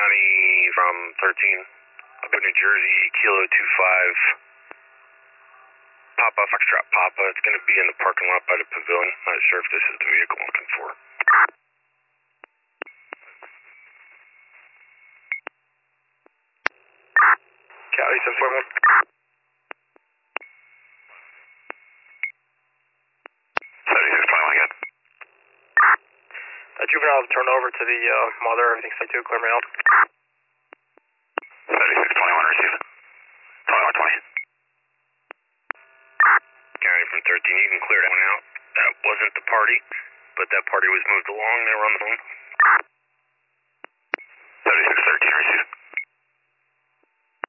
County from 13, up in New Jersey, Kilo 25, Papa, Foxtrot Papa. It's going to be in the parking lot by the pavilion. Not sure if this is the vehicle I'm looking for. Cali 741. 7621 again. Juvenile turned over to the mother. Everything's set to clear mail. 7621, receive it. 2120. County from 13, you can clear that one out. That wasn't the party, but that party was moved along. They were on the phone.